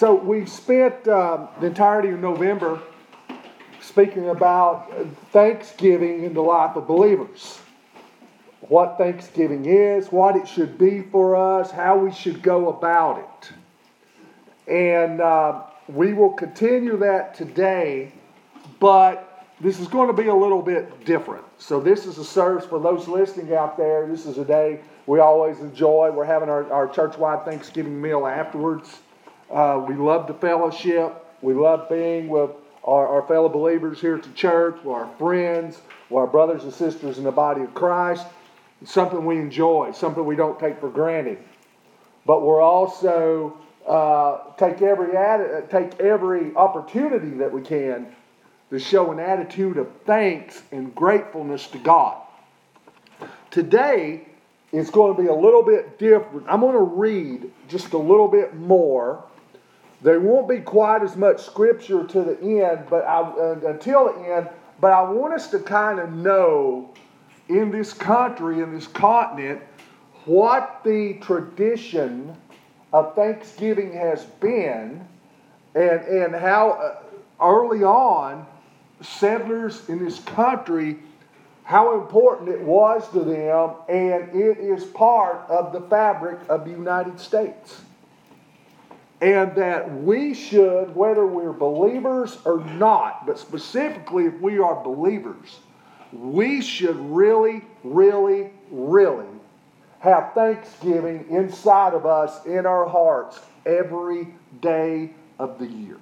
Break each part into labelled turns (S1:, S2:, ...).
S1: So we spent the entirety of November speaking about Thanksgiving in the life of believers. What Thanksgiving is, what it should be for us, how we should go about it. And we will continue that today, but this is going to be a little bit different. So this is a service for those listening out there. This is a day we always enjoy. We're having our church-wide Thanksgiving meal afterwards. We love the fellowship. We love being with our fellow believers here at the church, with our friends, with our brothers and sisters in the body of Christ. It's something we enjoy, something we don't take for granted. But we're also take every opportunity that we can to show an attitude of thanks and gratefulness to God. Today, it's going to be a little bit different. I'm going to read just a little bit more. There won't be quite as much scripture to the end, but until the end. But I want us to kind of know in this country, in this continent, what the tradition of Thanksgiving has been, and how early on settlers in this country, how important it was to them, and it is part of the fabric of the United States. And that we should, whether we're believers or not, but specifically if we are believers, we should really, really, really have Thanksgiving inside of us, in our hearts, every day of the year.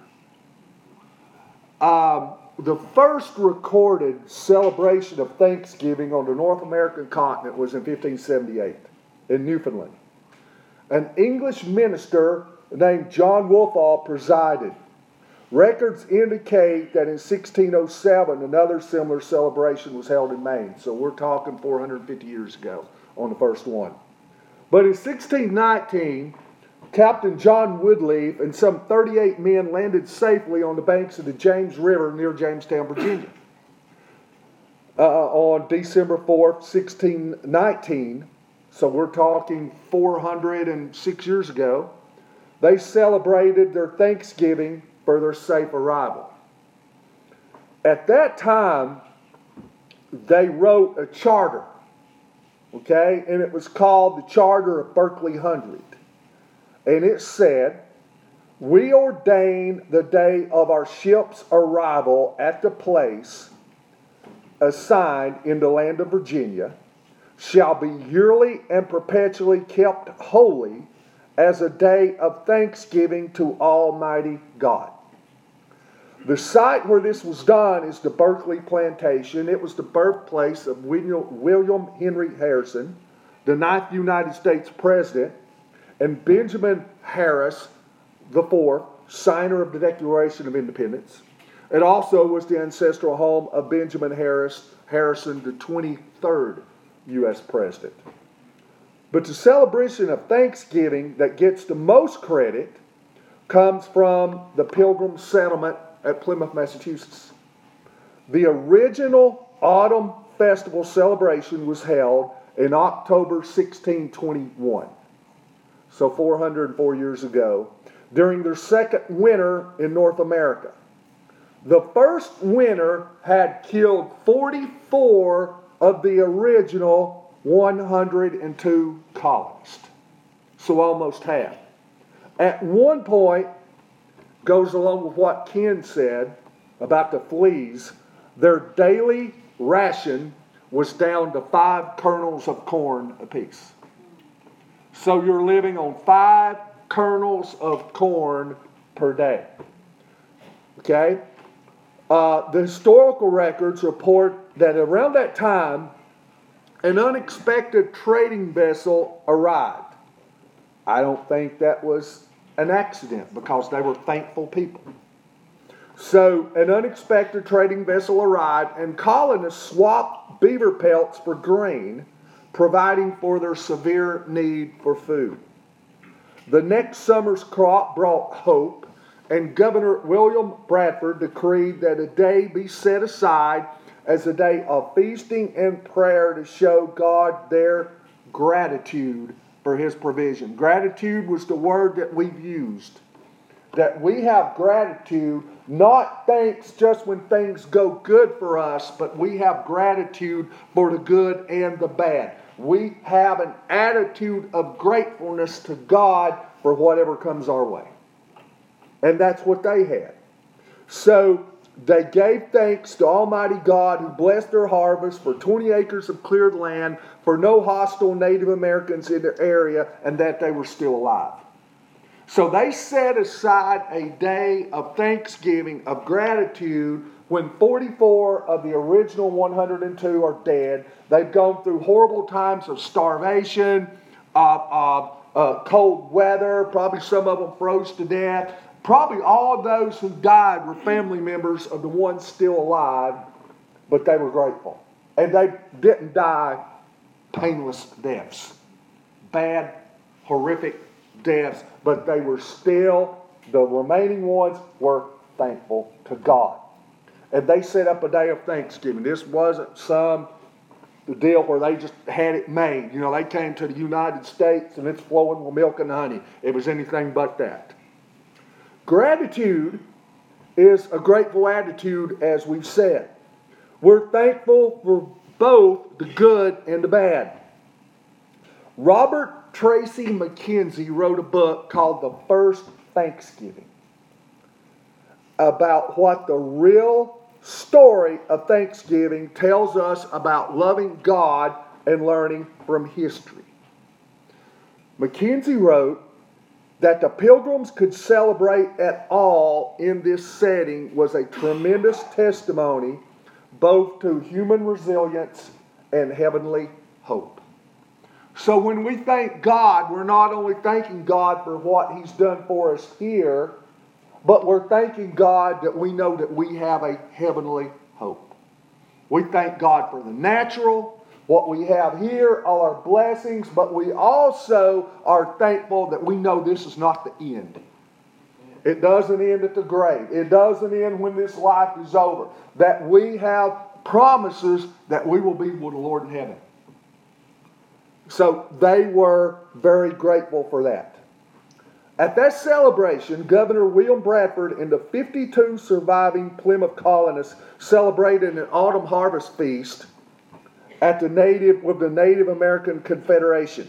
S1: The first recorded celebration of Thanksgiving on the North American continent was in 1578 in Newfoundland. An English minister named John Woolfall presided. Records indicate that in 1607 another similar celebration was held in Maine. So we're talking 450 years ago on the first one. But in 1619, Captain John Woodley and some 38 men landed safely on the banks of the James River near Jamestown, Virginia. On December 4th, 1619, so we're talking 406 years ago, they celebrated their Thanksgiving for their safe arrival. At that time, they wrote a charter, okay, and it was called the Charter of Berkeley Hundred. And it said, "We ordain the day of our ship's arrival at the place assigned in the land of Virginia shall be yearly and perpetually kept holy as a day of thanksgiving to Almighty God." The site where this was done is the Berkeley Plantation. It was the birthplace of William Henry Harrison, the 9th United States President, and Benjamin Harris IV, signer of the Declaration of Independence. It also was the ancestral home of Benjamin Harrison, the 23rd U.S. President. But the celebration of Thanksgiving that gets the most credit comes from the Pilgrim settlement at Plymouth, Massachusetts. The original autumn festival celebration was held in October 1621, so 404 years ago, during their second winter in North America. The first winter had killed 44 of the original 102 colonists, so almost half. At one point, goes along with what Ken said about the fleas, their daily ration was down to 5 kernels of corn apiece. So you're living on 5 kernels of corn per day. Okay? The historical records report that around that time, an unexpected trading vessel arrived. I don't think that was an accident, because they were thankful people. So an unexpected trading vessel arrived, and colonists swapped beaver pelts for grain, providing for their severe need for food. The next summer's crop brought hope, and Governor William Bradford decreed that a day be set aside as a day of feasting and prayer to show God their gratitude for His provision. Gratitude was the word that we've used that we have gratitude, not thanks just when things go good for us, but we have gratitude for the good and the bad. We have an attitude of gratefulness to God for whatever comes our way. And that's what they had. So they gave thanks to Almighty God who blessed their harvest for 20 acres of cleared land, for no hostile Native Americans in their area, and that they were still alive. So they set aside a day of thanksgiving, of gratitude, when 44 of the original 102 are dead. They've gone through horrible times of starvation, cold weather, probably some of them froze to death. Probably all of those who died were family members of the ones still alive, but they were grateful. And they didn't die painless deaths. Bad, horrific deaths, but they were still, the remaining ones were thankful to God. And they set up a day of thanksgiving. This wasn't some deal where they just had it made. You know, they came to the United States and it's flowing with milk and honey. It was anything but that. Gratitude is a grateful attitude, as we've said. We're thankful for both the good and the bad. Robert Tracy McKenzie wrote a book called The First Thanksgiving about what the real story of Thanksgiving tells us about loving God and learning from history. McKenzie wrote that the Pilgrims could celebrate at all in this setting was a tremendous testimony both to human resilience and heavenly hope. So when we thank God, we're not only thanking God for what He's done for us here, but we're thanking God that we know that we have a heavenly hope. We thank God for the natural, what we have here, all our blessings, but we also are thankful that we know this is not the end. It doesn't end at the grave. It doesn't end when this life is over. That we have promises that we will be with the Lord in heaven. So they were very grateful for that. At that celebration, Governor William Bradford and the 52 surviving Plymouth colonists celebrated an autumn harvest feast with the Native American Confederation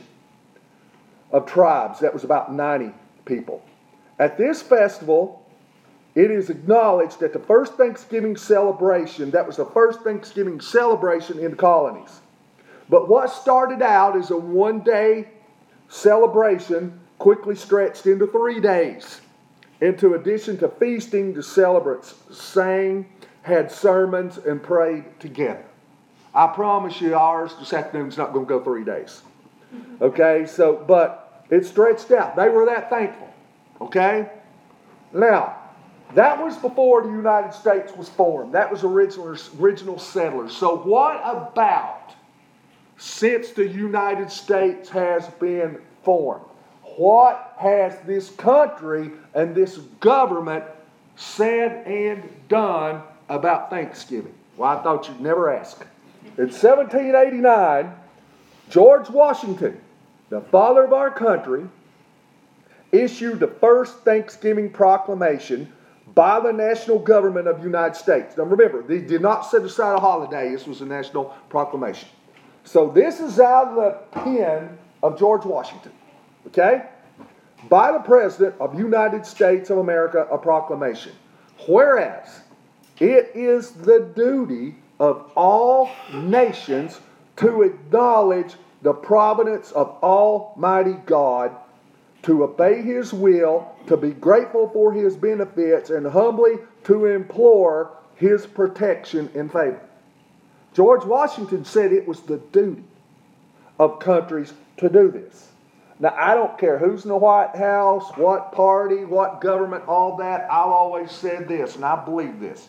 S1: of Tribes. That was about 90 people. At this festival, it is acknowledged that the first Thanksgiving celebration, that was the first Thanksgiving celebration in the colonies. But what started out as a one-day celebration quickly stretched into 3 days. In addition to feasting, the celebrants sang, had sermons, and prayed together. I promise you ours this afternoon's not going to go 3 days. Okay, but it stretched out. They were that thankful. Okay? Now, that was before the United States was formed. That was original settlers. So what about since the United States has been formed? What has this country and this government said and done about Thanksgiving? Well, I thought you'd never ask. In 1789, George Washington, the father of our country, issued the first Thanksgiving proclamation by the national government of the United States. Now remember, they did not set aside a holiday. This was a national proclamation. So this is out of the pen of George Washington. Okay? By the President of the United States of America, a proclamation. Whereas it is the duty of all nations to acknowledge the providence of Almighty God, to obey His will, to be grateful for His benefits, and humbly to implore His protection and favor. George Washington said it was the duty of countries to do this. Now, I don't care who's in the White House, what party, what government, all that. I've always said this, and I believe this.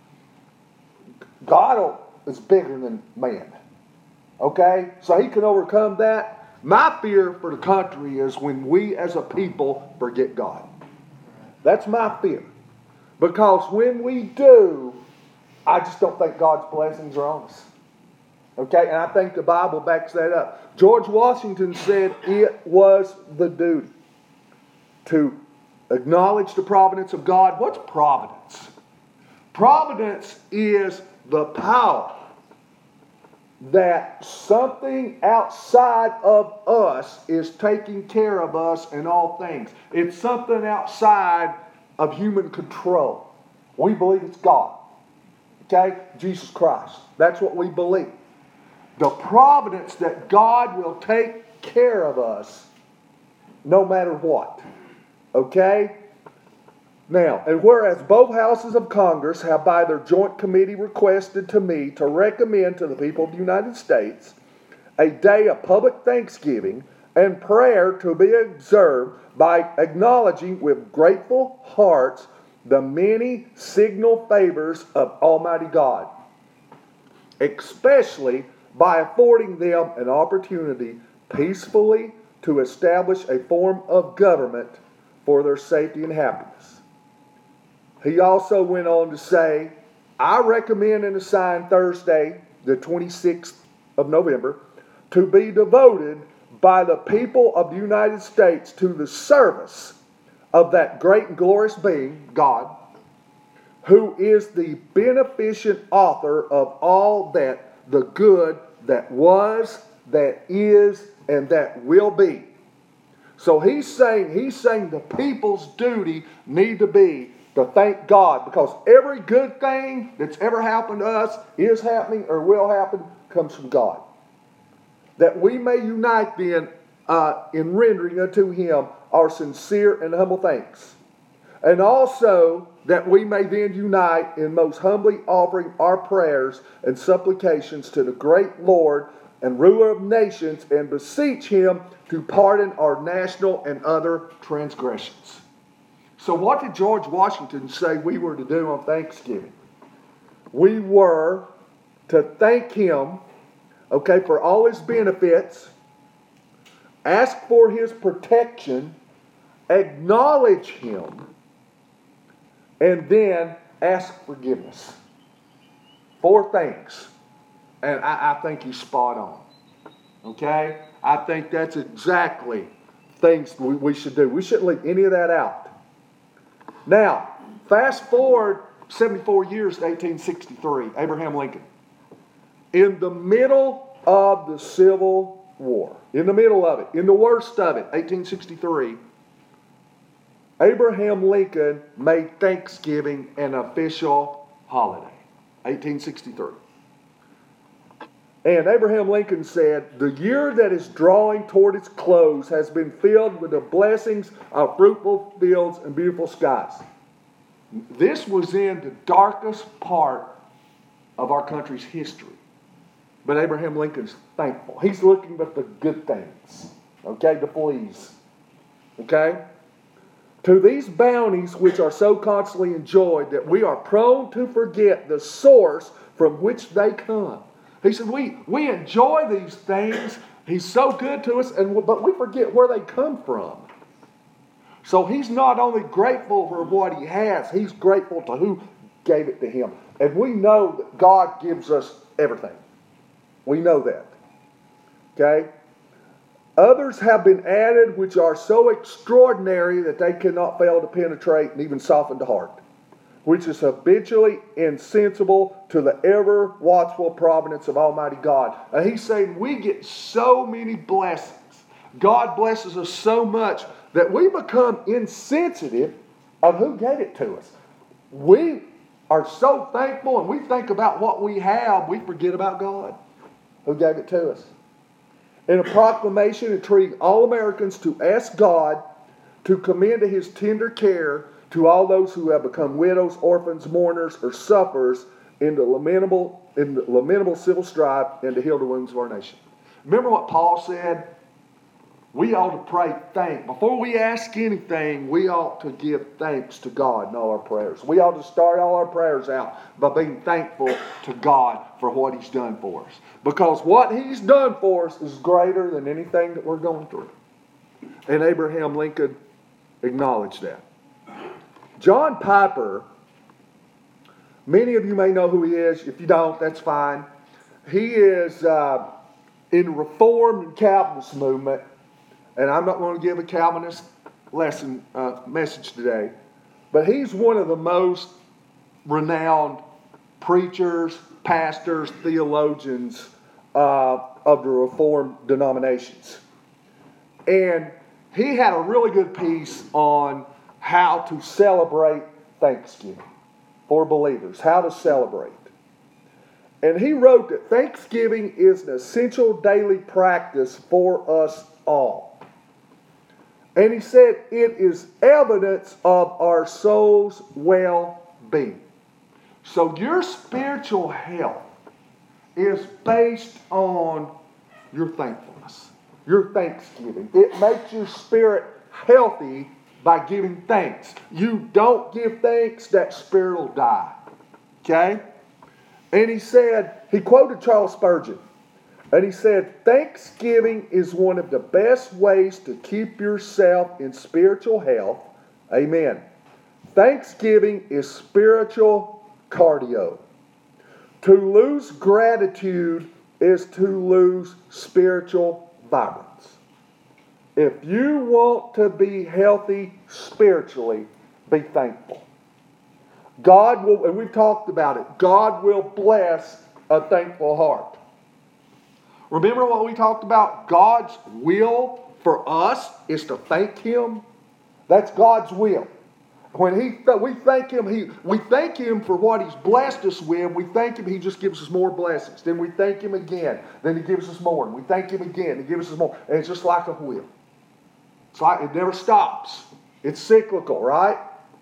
S1: God is bigger than man. Okay? So He can overcome that. My fear for the country is when we as a people forget God. That's my fear. Because when we do, I just don't think God's blessings are on us. Okay? And I think the Bible backs that up. George Washington said it was the duty to Acknowledge the providence of God. What's providence? Providence is the power that something outside of us is taking care of us in all things. It's something outside of human control. We believe it's God. Okay? Jesus Christ. That's what we believe. The providence that God will take care of us no matter what. Okay? Now, and whereas both houses of Congress have by their joint committee requested to me to recommend to the people of the United States a day of public thanksgiving and prayer to be observed by acknowledging with grateful hearts the many signal favors of Almighty God, especially by affording them an opportunity peacefully to establish a form of government for their safety and happiness. He also went on to say, I recommend and assign Thursday, the 26th of November, to be devoted by the people of the United States to the service of that great and glorious being, God, who is the beneficent author of all that the good that was, that is, and that will be. So he's saying the people's duty need to be to thank God, because every good thing that's ever happened to us, is happening or will happen, comes from God. That we may unite then in rendering unto Him our sincere and humble thanks. And also that we may then unite in most humbly offering our prayers and supplications to the great Lord and ruler of nations, and beseech Him to pardon our national and other transgressions. So what did George Washington say we were to do on Thanksgiving? We were to thank Him, okay, for all His benefits, ask for His protection, acknowledge Him, and then ask forgiveness. 4 things. And I think he's spot on. Okay? I think that's exactly things we should do. We shouldn't leave any of that out. Now, fast forward 74 years to 1863, Abraham Lincoln. In the middle of the Civil War, in the middle of it, in the worst of it, 1863, Abraham Lincoln made Thanksgiving an official holiday. 1863. And Abraham Lincoln said, the year that is drawing toward its close has been filled with the blessings of fruitful fields and beautiful skies. This was in the darkest part of our country's history. But Abraham Lincoln's thankful. He's looking at the good things. Okay, the please. Okay? To these bounties which are so constantly enjoyed that we are prone to forget the source from which they come. He said, we enjoy these things. He's so good to us, but we forget where they come from. So he's not only grateful for what he has, he's grateful to who gave it to him. And we know that God gives us everything. We know that. Okay? Others have been added which are so extraordinary that they cannot fail to penetrate and even soften the heart, which is habitually insensible to the ever-watchful providence of Almighty God. And he's saying we get so many blessings. God blesses us so much that we become insensitive of who gave it to us. We are so thankful, and we think about what we have, we forget about God who gave it to us. In a proclamation entreating all Americans to ask God to commend to His tender care to all those who have become widows, orphans, mourners, or sufferers in the lamentable civil strife, and to heal the wounds of our nation. Remember what Paul said? We ought to pray thanks. Before we ask anything, we ought to give thanks to God in all our prayers. We ought to start all our prayers out by being thankful to God for what He's done for us. Because what He's done for us is greater than anything that we're going through. And Abraham Lincoln acknowledged that. John Piper, many of you may know who he is. If you don't, that's fine. He is in the Reformed and Calvinist movement. And I'm not going to give a Calvinist message today. But he's one of the most renowned preachers, pastors, theologians of the Reformed denominations. And he had a really good piece on how to celebrate Thanksgiving for believers, how to celebrate. And he wrote that Thanksgiving is an essential daily practice for us all. And he said it is evidence of our soul's well-being. So your spiritual health is based on your thankfulness, your thanksgiving. It makes your spirit healthy by giving thanks. You don't give thanks, that spirit will die. Okay? And he quoted Charles Spurgeon, and he said, Thanksgiving is one of the best ways to keep yourself in spiritual health. Amen. Thanksgiving is spiritual cardio. To lose gratitude is to lose spiritual vibrance. If you want to be healthy spiritually, be thankful. God will, and we've talked about it, God will bless a thankful heart. Remember what we talked about? God's will for us is to thank Him. That's God's will. When we thank Him for what He's blessed us with. We thank Him, He just gives us more blessings. Then we thank Him again. Then He gives us more. And we thank Him again. He gives us more. And it's just like a wheel. It's like it never stops. It's cyclical, right?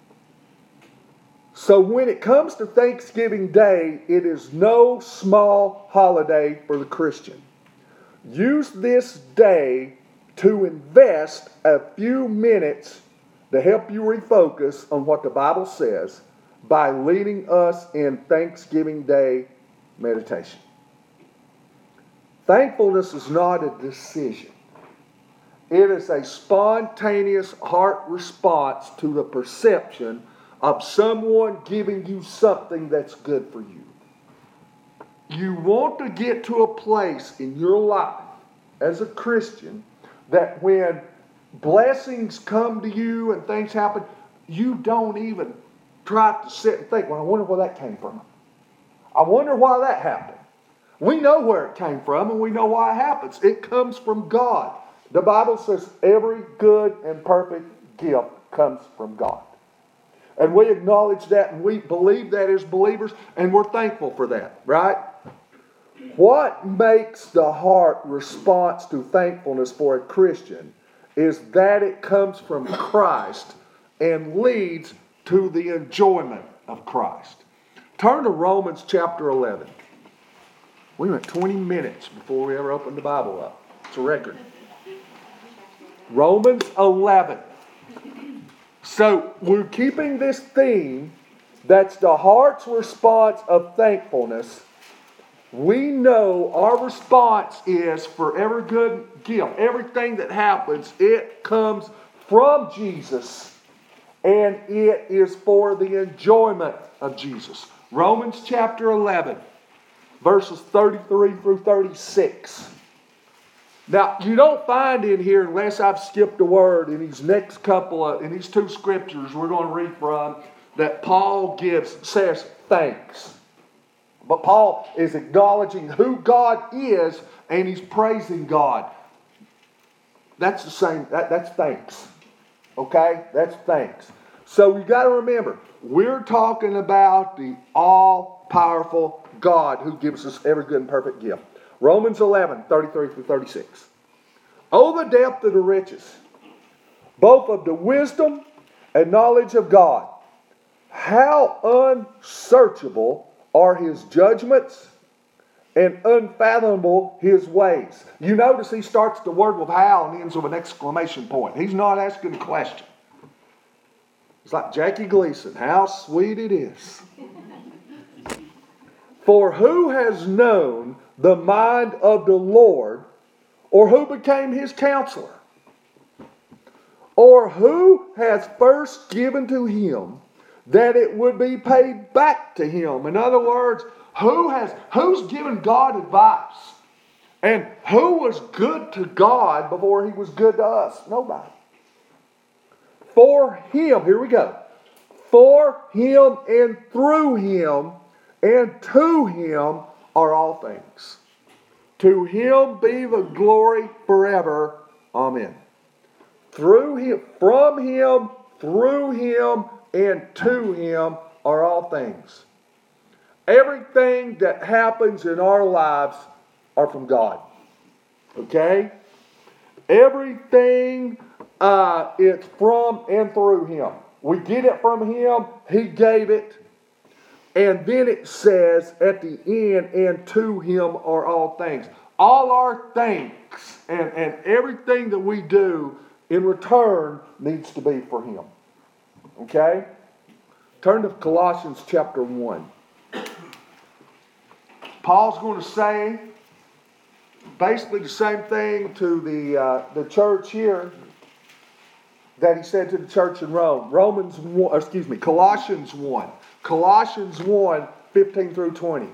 S1: So when it comes to Thanksgiving Day, it is no small holiday for the Christian. Use this day to invest a few minutes to help you refocus on what the Bible says by leading us in Thanksgiving Day meditation. Thankfulness is not a decision. It is a spontaneous heart response to the perception of someone giving you something that's good for you. You want to get to a place in your life as a Christian that when blessings come to you and things happen, you don't even try to sit and think, well, I wonder where that came from. I wonder why that happened. We know where it came from and we know why it happens. It comes from God. The Bible says every good and perfect gift comes from God. And we acknowledge that and we believe that as believers and we're thankful for that, right? What makes the heart response to thankfulness for a Christian is that it comes from Christ and leads to the enjoyment of Christ. Turn to Romans chapter 11. We went 20 minutes before we ever opened the Bible up. It's a record. Romans 11. So we're keeping this theme that's the heart's response of thankfulness. We know our response is for every good gift, everything that happens, it comes from Jesus and it is for the enjoyment of Jesus. Romans chapter 11, verses 33 through 36. Now, you don't find in here, unless I've skipped a word, in these next in these two scriptures we're going to read from, that Paul says thanks. But Paul is acknowledging who God is and he's praising God. That's the same, that's thanks. Okay? That's thanks. So you got to remember, we're talking about the all-powerful God who gives us every good and perfect gift. Romans 11, 33 through 36. Oh, the depth of the riches, both of the wisdom and knowledge of God. How unsearchable are His judgments and unfathomable His ways. You notice he starts the word with how and ends with an exclamation point. He's not asking a question. It's like Jackie Gleason, how sweet it is. For who has known the mind of the Lord, or who became His counselor? Or who has first given to Him that it would be paid back to Him? In other words, who's given God advice? And who was good to God before He was good to us? Nobody. for him, here we go, for him and through him and to him are all things. To him be the glory forever. Amen. Through him, from him, through him, and to him are all things. Everything that happens in our lives are from God. Okay? Everything it's from and through him. We get it from him. He gave it. And then it says at the end, and to him are all things. All our thanks and everything that we do in return needs to be for him. Okay? Turn to Colossians chapter 1. Paul's going to say basically the same thing to the church here that he said to the church in Rome. Colossians 1. Colossians 1, 15 through 20.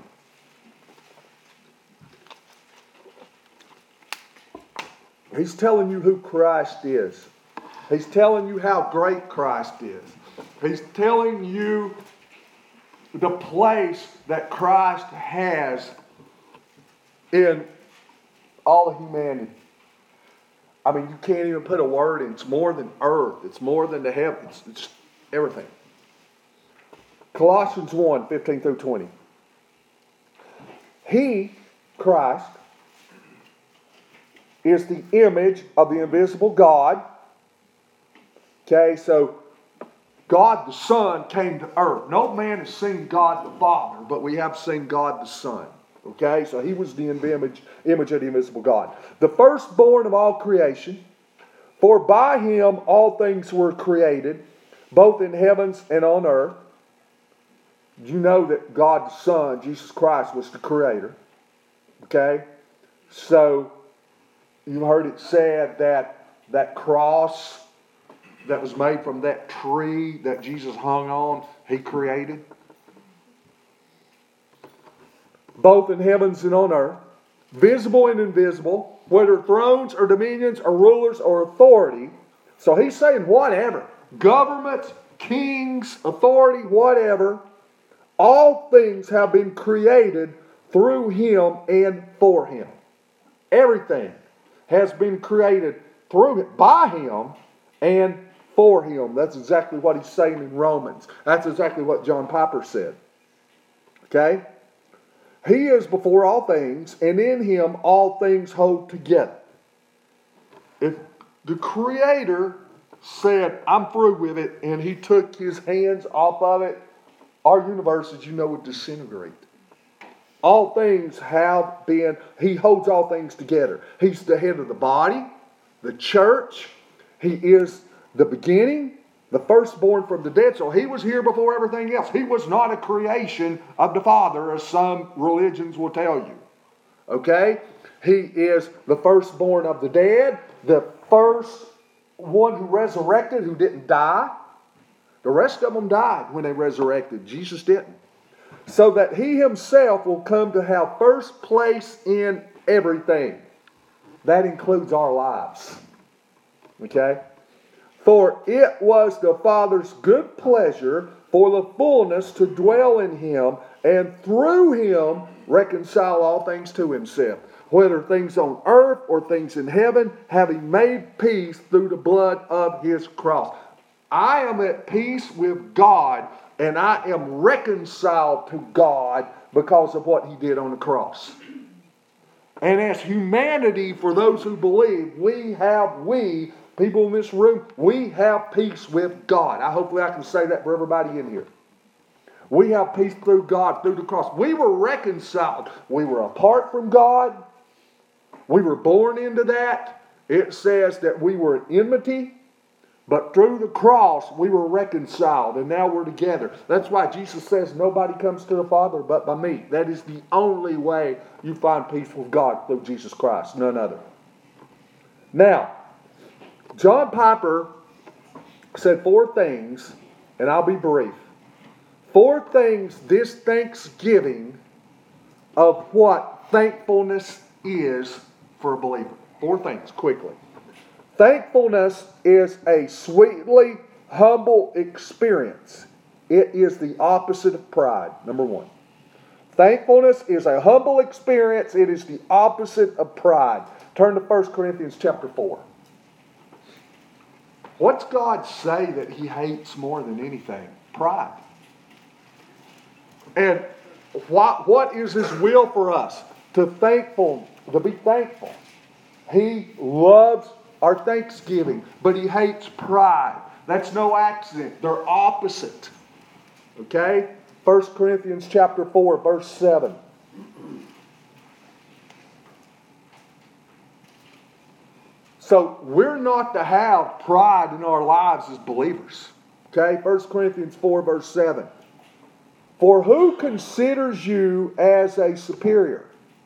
S1: He's telling you who Christ is. He's telling you how great Christ is. He's telling you the place that Christ has in all of humanity. I mean, you can't even put a word in. It's more than earth. It's more than the heavens. It's everything. Colossians 1, 15 through 20. He, Christ, is the image of the invisible God. Okay, so God the Son came to earth. No man has seen God the Father, but we have seen God the Son. Okay, so he was the image of the invisible God. The firstborn of all creation, for by him all things were created, both in heavens and on earth. You know that God the Son, Jesus Christ, was the creator. Okay, so you heard it said that that cross that was made from that tree that Jesus hung on, he created. Both in heavens and on earth, visible and invisible, whether thrones or dominions or rulers or authority. So he's saying whatever. Government, kings, authority, whatever. All things have been created through him and for him. Everything has been created through him, by him, and for him. That's exactly what he's saying in Romans. That's exactly what John Piper said. Okay? He is before all things, and in him all things hold together. If the Creator said, I'm through with it, and he took his hands off of it, our universe, as you know, would disintegrate. All things have been, he holds all things together. He's the head of the body, the church. He is the beginning, the firstborn from the dead. So he was here before everything else. He was not a creation of the Father, as some religions will tell you. Okay? He is the firstborn of the dead, the first one who resurrected, who didn't die. The rest of them died when they resurrected. Jesus didn't. So that he himself will come to have first place in everything. That includes our lives. Okay? For it was the Father's good pleasure for the fullness to dwell in him, and through him reconcile all things to himself, whether things on earth or things in heaven, having made peace through the blood of his cross. I am at peace with God, and I am reconciled to God because of what he did on the cross. And as humanity, for those who believe, people in this room, we have peace with God. Hopefully I can say that for everybody in here. We have peace through God, through the cross. We were reconciled. We were apart from God. We were born into that. It says that we were in enmity. But through the cross, we were reconciled, and now we're together. That's why Jesus says, nobody comes to the Father but by me. That is the only way you find peace with God, through Jesus Christ, none other. Now, John Piper said 4 things, and I'll be brief. 4 things this Thanksgiving of what thankfulness is for a believer. 4 things, quickly. Thankfulness is a sweetly humble experience. It is the opposite of pride, number one. Thankfulness is a humble experience. It is the opposite of pride. Turn to 1 Corinthians chapter 4. What's God say that He hates more than anything? Pride. And what is His will for us? To be thankful. He loves our thanksgiving, but He hates pride. That's no accident. They're opposite. Okay? 1 Corinthians chapter 4, verse 7. So we're not to have pride in our lives as believers. Okay? 1 Corinthians 4, verse 7. For who considers you as a superior?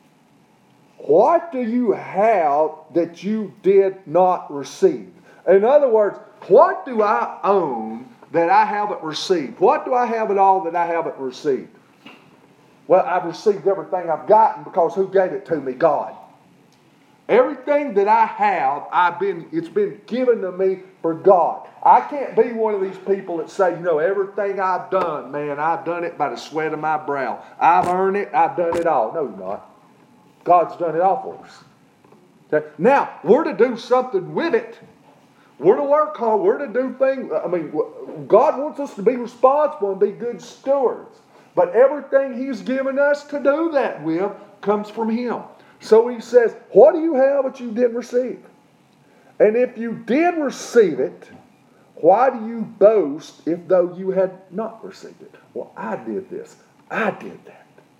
S1: What do you have that you did not receive? In other words, what do I own that I haven't received? What do I have at all that I haven't received? Well, I've received everything I've gotten because who gave it to me? God. Everything that I have, it's been given to me for God. I can't be one of these people that say, everything I've done, man, I've done it by the sweat of my brow. I've earned it, I've done it all. No, you're not. God's done it all for us. Okay? Now, we're to do something with it. We're to work hard. We're to do things. God wants us to be responsible and be good stewards. But everything He's given us to do that with comes from Him. So He says, what do you have that you didn't receive? And if you did receive it, why do you boast if though you had not received it? Well, I did this. I did that.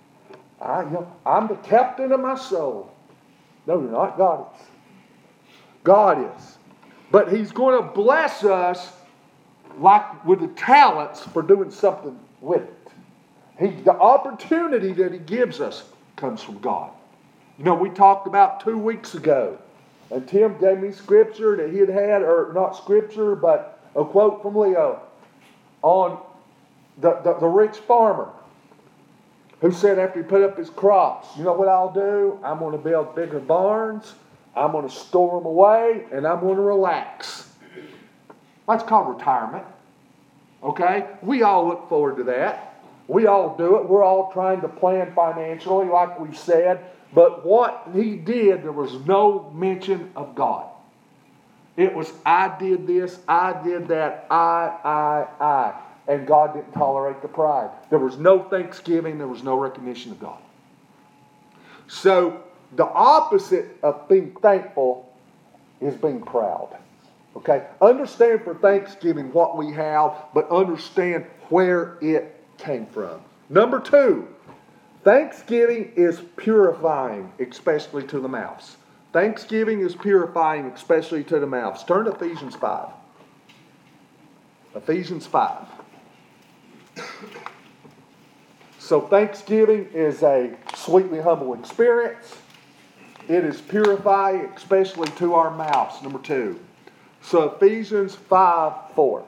S1: I'm the captain of my soul. No, you're not. God is. God is. But He's going to bless us like with the talents for doing something with it. The opportunity that He gives us comes from God. We talked about 2 weeks ago, and Tim gave me scripture that he had, or not scripture, but a quote from Leo on the rich farmer who said after he put up his crops, you know what I'll do? I'm going to build bigger barns, I'm going to store them away, and I'm going to relax. That's called retirement. Okay? We all look forward to that. We all do it. We're all trying to plan financially, like we said. But what he did, there was no mention of God. It was, I did this, I did that, I. And God didn't tolerate the pride. There was no thanksgiving, there was no recognition of God. So, the opposite of being thankful is being proud. Okay? Understand for thanksgiving what we have, but understand where it came from. Number 2, thanksgiving is purifying, especially to the mouths. Thanksgiving is purifying, especially to the mouths. Turn to Ephesians 5. Ephesians 5. So thanksgiving is a sweetly humble experience. It is purifying, especially to our mouths. Number 2. So Ephesians 5:4.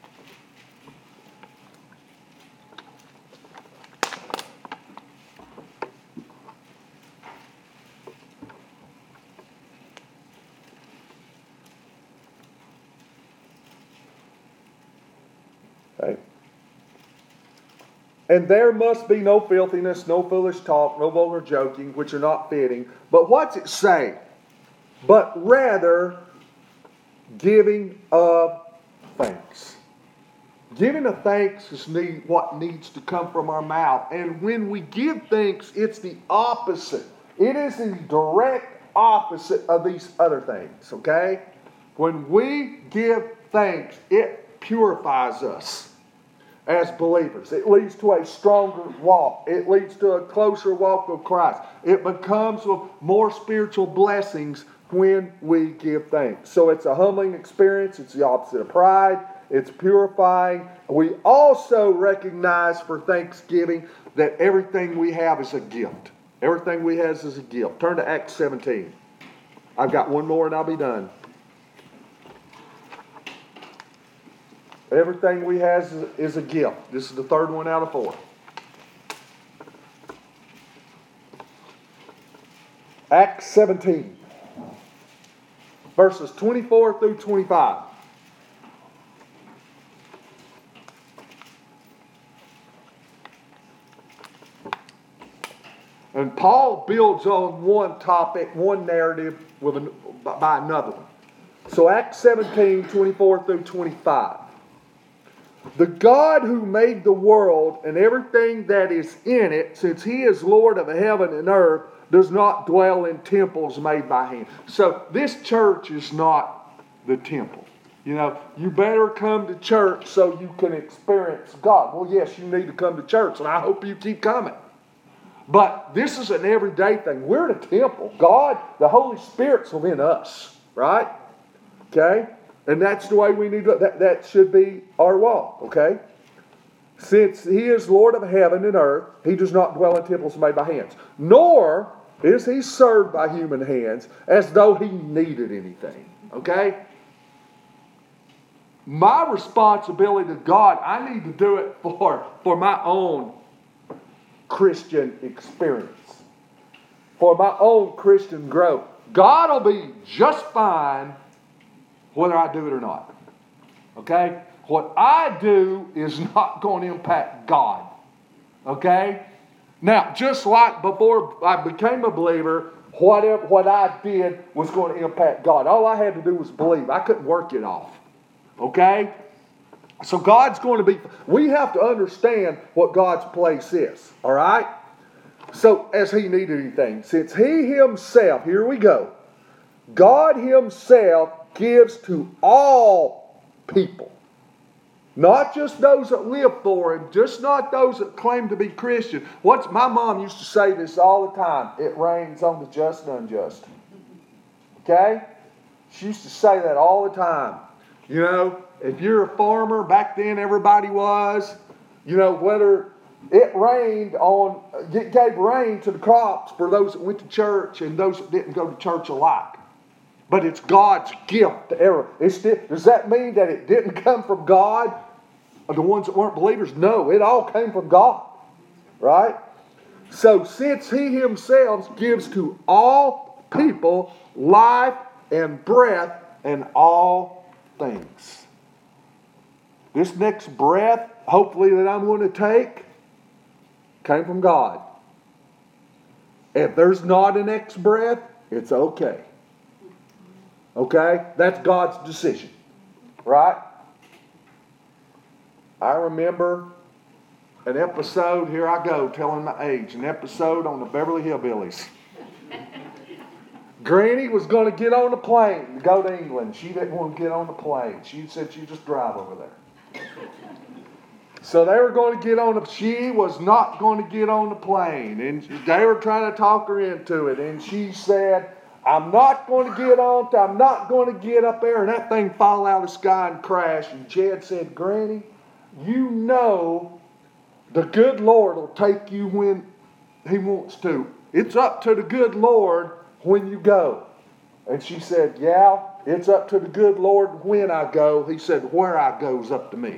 S1: Okay. And there must be no filthiness, no foolish talk, no vulgar joking, which are not fitting. But what's it say? But rather, giving of thanks. Giving of thanks is what needs to come from our mouth. And when we give thanks, it's the opposite. It is the direct opposite of these other things, okay? When we give thanks, it purifies us as believers. It leads to a stronger walk. It leads to a closer walk with Christ. It becomes with more spiritual blessings when we give thanks. So it's a humbling experience. It's the opposite of pride. It's purifying. We also recognize for Thanksgiving that everything we have is a gift. Everything we have is a gift. Turn to Acts 17. I've got one more and I'll be done. Everything we have is a gift. This is the third one out of 4. Acts 17. Verses 24 through 25. And Paul builds on one topic, one narrative by another one. So Acts 17, 24 through 25. The God who made the world and everything that is in it, since he is Lord of heaven and earth, does not dwell in temples made by hands. So this church is not the temple. You know, you better come to church so you can experience God. Well, yes, you need to come to church, and I hope you keep coming. But this is an everyday thing. We're in a temple. God, the Holy Spirit's within us, right? Okay? And that's the way we need to, that should be our walk, okay? Since he is Lord of heaven and earth, he does not dwell in temples made by hands. Nor is he served by human hands as though he needed anything, okay? My responsibility to God, I need to do it for my own Christian experience, for my own Christian growth. God will be just fine whether I do it or not. Okay? What I do is not going to impact God. Okay? Now, just like before I became a believer, what I did was going to impact God. All I had to do was believe. I couldn't work it off. Okay? So God's going to be... We have to understand what God's place is. All right? So, as he needed anything. Since he himself... Here we go. God himself gives to all people. Not just those that live for him. Just not those that claim to be Christian. My mom used to say this all the time. It rains on the just and unjust. Okay? She used to say that all the time. You know, if you're a farmer, back then everybody was, you know, whether it gave rain to the crops for those that went to church and those that didn't go to church alike. But it's God's gift to everyone. Does that mean that it didn't come from God, or the ones that weren't believers? No, it all came from God. Right? So since he himself gives to all people life and breath and all things. This next breath, hopefully that I'm going to take, came from God. If there's not a next breath, it's okay. Okay? That's God's decision. Right? I remember an episode, here I go telling my age, an episode on the Beverly Hillbillies. Granny was going to get on a plane to go to England. She didn't want to get on the plane. She said she'd just drive over there. So they were going to get on she was not going to get on the plane. And they were trying to talk her into it. And she said, I'm not going to get on, I'm not going to get up there. And that thing fall out of the sky and crash. And Jed said, Granny, you know the good Lord will take you when he wants to. It's up to the good Lord when you go. And she said, yeah, it's up to the good Lord when I go. He said, where I go is up to me.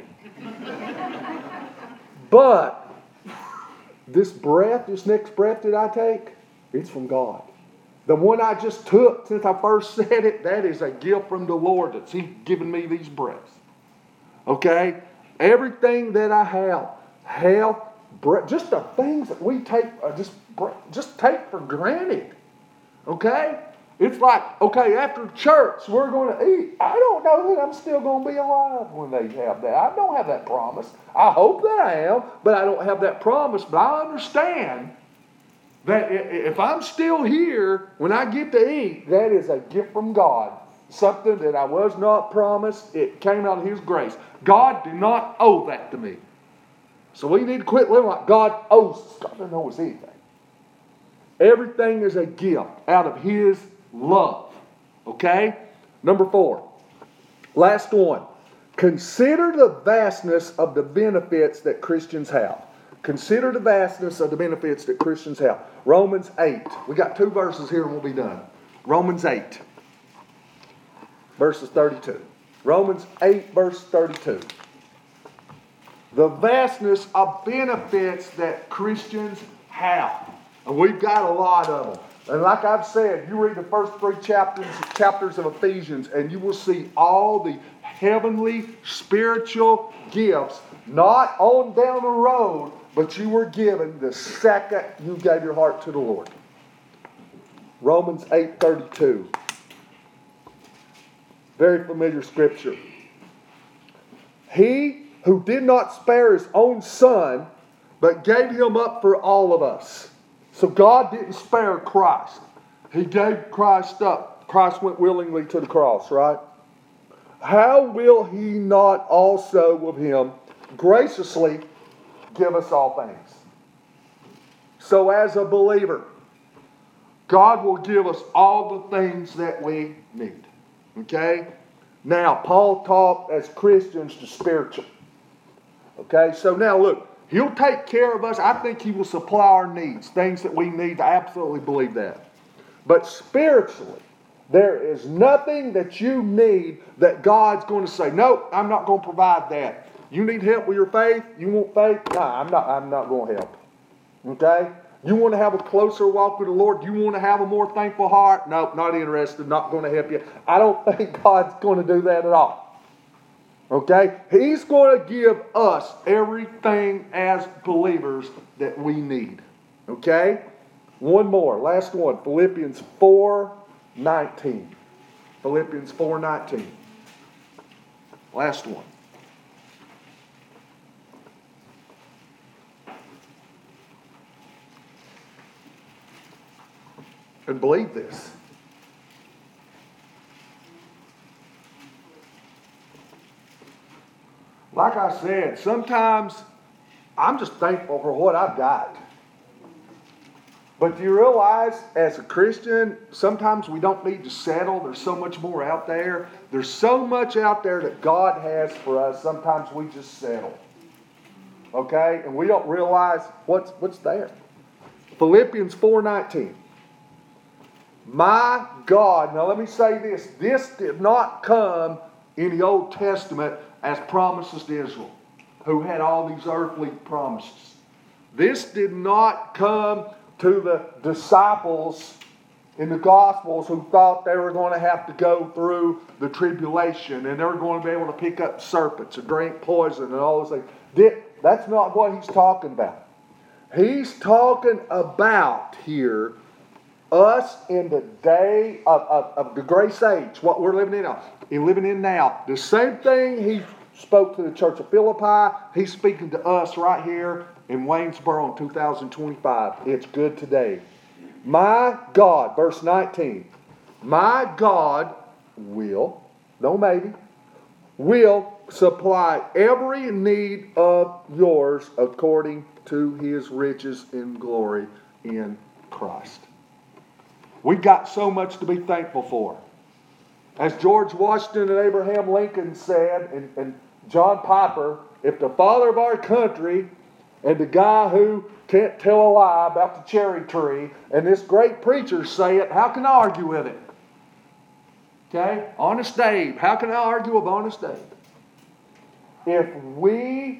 S1: But this next breath that I take, it's from God. The one I just took since I first said it, that is a gift from the Lord that's He's given me these breaths. Okay? Everything that I have, health, breath, just the things that we take, just take for granted. Okay? It's like, okay, after church, we're going to eat. I don't know that I'm still going to be alive when they have that. I don't have that promise. I hope that I am, but I don't have that promise. But I understand that if I'm still here when I get to eat, that is a gift from God. Something that I was not promised. It came out of His grace. God did not owe that to me. So we need to quit living like God owes us. God doesn't owe us anything. Everything is a gift out of His love. Okay? Number 4. Last one. Consider the vastness of the benefits that Christians have. Consider the vastness of the benefits that Christians have. Romans 8. We got 2 verses here and we'll be done. Romans 8. Verses 32. Romans 8 verse 32. The vastness of benefits that Christians have. And we've got a lot of them. And like I've said, you read the first 3 chapters of Ephesians and you will see all the heavenly spiritual gifts, not on down the road, but you were given the second you gave your heart to the Lord. Romans 8:32. Very familiar scripture. He who did not spare his own son, but gave him up for all of us. So God didn't spare Christ. He gave Christ up. Christ went willingly to the cross, right? How will he not also with him graciously give us all things? So as a believer, God will give us all the things that we need. Okay? Now, Paul taught as Christians to spiritual. Okay? So now look, he'll take care of us. I think he will supply our needs, things that we need. I absolutely believe that. But spiritually, there is nothing that you need that God's going to say, nope, I'm not going to provide that. You need help with your faith? You want faith? No, I'm not going to help. Okay? You want to have a closer walk with the Lord? You want to have a more thankful heart? Nope, not interested, not going to help you. I don't think God's going to do that at all. Okay? He's going to give us everything as believers that we need. Okay? One more, last one. Philippians 4:19. Philippians 4:19. Last one. And believe this. Like I said, sometimes I'm just thankful for what I've got. But do you realize, as a Christian, sometimes we don't need to settle. There's so much more out there. There's so much out there that God has for us. Sometimes we just settle. Okay? And we don't realize what's there. Philippians 4:19. My God, now let me say this. This did not come in the Old Testament as promises to Israel, who had all these earthly promises. This did not come to the disciples in the Gospels who thought they were going to have to go through the tribulation and they were going to be able to pick up serpents and drink poison and all those things. That's not what he's talking about. He's talking about here us in the day of the grace age, what we're living in now. The same thing he spoke to the church of Philippi, he's speaking to us right here in Waynesboro in 2025. It's good today. My God, verse 19, my God will, no maybe, will supply every need of yours according to his riches in glory in Christ. We've got so much to be thankful for. As George Washington and Abraham Lincoln said, and John Piper, if the father of our country and the guy who can't tell a lie about the cherry tree and this great preacher say it, how can I argue with it? Okay? Honest Abe. How can I argue with Honest Abe? If we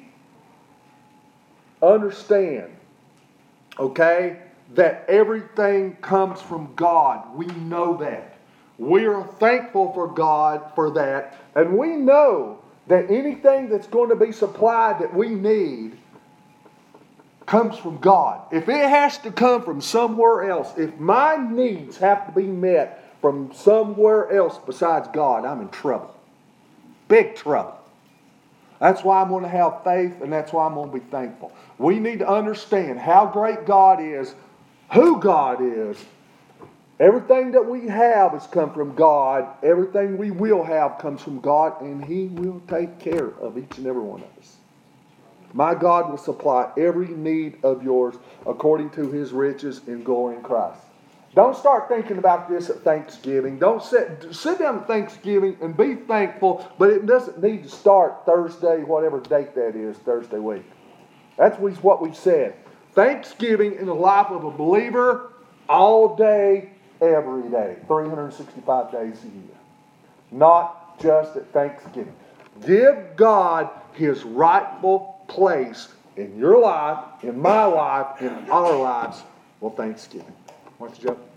S1: understand, okay, that everything comes from God, we know that. We are thankful for God for that. And we know that anything that's going to be supplied that we need comes from God. If it has to come from somewhere else, if my needs have to be met from somewhere else besides God, I'm in trouble. Big trouble. That's why I'm going to have faith, and that's why I'm going to be thankful. We need to understand how great God is, who God is. Everything that we have has come from God. Everything we will have comes from God, and He will take care of each and every one of us. My God will supply every need of yours according to His riches in glory in Christ. Don't start thinking about this at Thanksgiving. Don't sit down at Thanksgiving and be thankful, but it doesn't need to start Thursday, whatever date that is, Thursday week. That's what we've said. Thanksgiving in the life of a believer all day, every day, 365 days a year. Not just at Thanksgiving. Give God His rightful place in your life, in my life, in our lives. Well, Thanksgiving. What's Joe?